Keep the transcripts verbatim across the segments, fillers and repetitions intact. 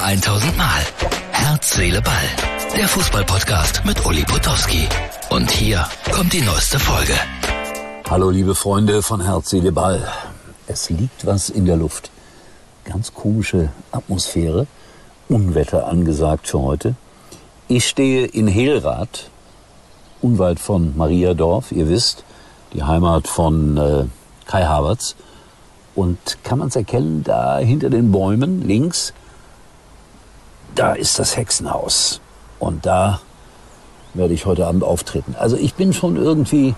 tausend Mal. Herz, Seele, Ball. Der Fußball-Podcast mit Uli Potowski. Und hier kommt die neueste Folge. Hallo liebe Freunde von Herz, Seele, Ball. Es liegt was in der Luft. Ganz komische Atmosphäre. Unwetter angesagt für heute. Ich stehe in Helrath, unweit von Mariadorf, ihr wisst, die Heimat von äh, Kai Havertz. Und kann man es erkennen, da hinter den Bäumen links, da ist das Hexenhaus. Und da werde ich heute Abend auftreten. Also ich bin schon irgendwie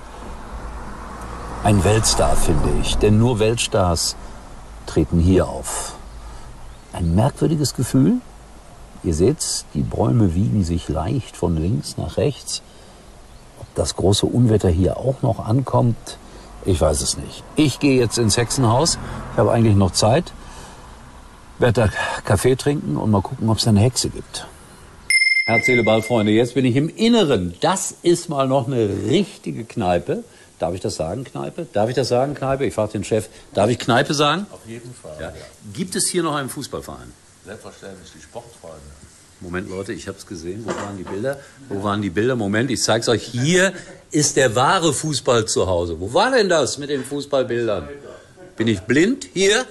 ein Weltstar, finde ich. Denn nur Weltstars treten hier auf. Ein merkwürdiges Gefühl. Ihr seht's, die Bäume wiegen sich leicht von links nach rechts. Ob das große Unwetter hier auch noch ankommt, ich weiß es nicht. Ich gehe jetzt ins Hexenhaus. Ich habe eigentlich noch Zeit. Werde da Kaffee trinken und mal gucken, ob es eine Hexe gibt. Herz, Seele, Ball, Freunde. Jetzt bin ich im Inneren. Das ist mal noch eine richtige Kneipe. Darf ich das sagen, Kneipe? Darf ich das sagen, Kneipe? Ich frage den Chef. Darf ich Kneipe sagen? Auf jeden Fall. Ja. Ja. Gibt es hier noch einen Fußballverein? Selbstverständlich die Sportfreunde. Moment, Leute, ich habe es gesehen. Wo waren die Bilder? Wo waren die Bilder? Moment, ich zeige es euch. Hier ist der wahre Fußball zu Hause. Wo war denn das mit den Fußballbildern? Bin ich blind? Hier?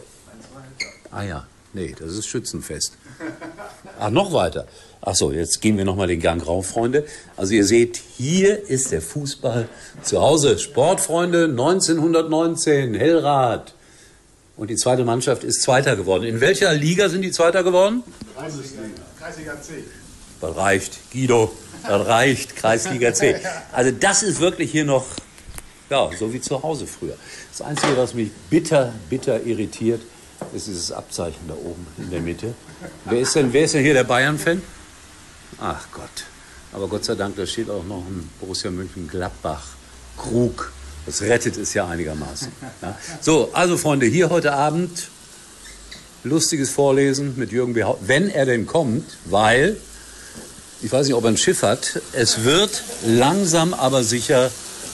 Ah ja, nee, das ist Schützenfest. Ach, noch weiter. Ach so, jetzt gehen wir noch mal den Gang rauf, Freunde. Also ihr seht, hier ist der Fußball zu Hause. Sportfreunde neunzehnhundertneunzehn, Helrath. Und die zweite Mannschaft ist Zweiter geworden. In welcher Liga sind die Zweiter geworden? Kreisliga C. Das reicht, Guido, das reicht, Kreisliga C. Also das ist wirklich hier noch, ja, so wie zu Hause früher. Das Einzige, was mich bitter, bitter irritiert, ist dieses Abzeichen da oben in der Mitte. Wer ist denn, wer ist denn hier der Bayern-Fan? Ach Gott. Aber Gott sei Dank, da steht auch noch ein Borussia Mönchengladbach-Krug. Das rettet es ja einigermaßen. Ja. So, also Freunde, hier heute Abend lustiges Vorlesen mit Jürgen B. Hausmann, wenn er denn kommt, weil, ich weiß nicht, ob er ein Schiff hat, es wird langsam aber sicher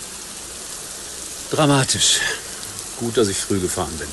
dramatisch. Gut, dass ich früh gefahren bin.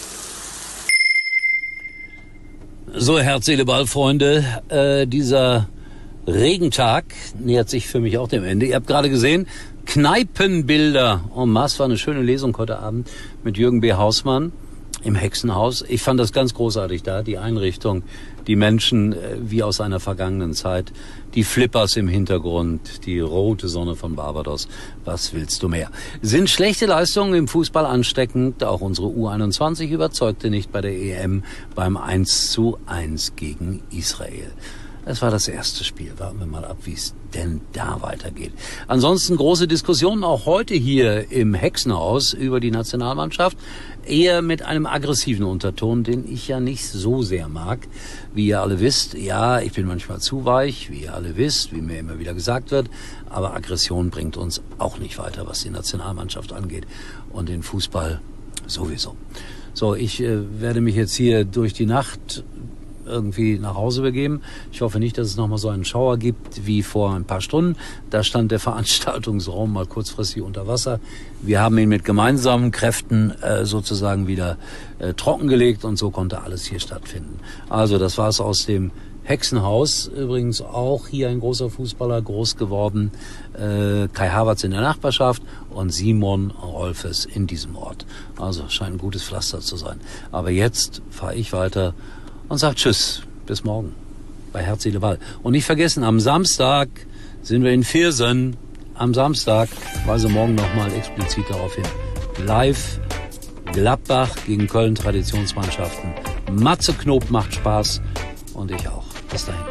So, Herz, Seele, Ball, Freunde, äh, dieser Regentag nähert sich für mich auch dem Ende. Ihr habt gerade gesehen, Kneipenbilder en masse, war eine schöne Lesung heute Abend mit Jürgen B. Hausmann im Hexenhaus. Ich fand das ganz großartig da, die Einrichtung, die Menschen wie aus einer vergangenen Zeit, die Flippers im Hintergrund, die rote Sonne von Barbados. Was willst du mehr? Sind schlechte Leistungen im Fußball ansteckend? Auch unsere U einundzwanzig überzeugte nicht bei der E M beim eins zu eins gegen Israel. Es war das erste Spiel. Warten wir mal ab, wie es denn da weitergeht. Ansonsten große Diskussionen auch heute hier im Hexenhaus über die Nationalmannschaft. Eher mit einem aggressiven Unterton, den ich ja nicht so sehr mag. Wie ihr alle wisst, ja, ich bin manchmal zu weich, wie ihr alle wisst, wie mir immer wieder gesagt wird. Aber Aggression bringt uns auch nicht weiter, was die Nationalmannschaft angeht. Und den Fußball sowieso. So, ich äh, werde mich jetzt hier durch die Nacht irgendwie nach Hause begeben. Ich hoffe nicht, dass es nochmal so einen Schauer gibt wie vor ein paar Stunden. Da stand der Veranstaltungsraum mal kurzfristig unter Wasser. Wir haben ihn mit gemeinsamen Kräften äh, sozusagen wieder äh, trockengelegt und so konnte alles hier stattfinden. Also das war es aus dem Hexenhaus. Übrigens auch hier ein großer Fußballer, groß geworden. Äh, Kai Havertz in der Nachbarschaft und Simon Rolfes in diesem Ort. Also scheint ein gutes Pflaster zu sein. Aber jetzt fahre ich weiter und sagt Tschüss, bis morgen bei Herz, Seele, Ball. Und nicht vergessen, am Samstag sind wir in Viersen. Am Samstag, weise morgen nochmal explizit darauf hin. Live Gladbach gegen Köln, Traditionsmannschaften. Matze Knob macht Spaß und ich auch. Bis dahin.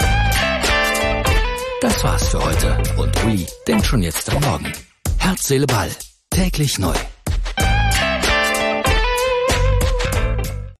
Das war's für heute. Und Uli denkt schon jetzt am Morgen. Herz, Seele, Ball. Täglich neu.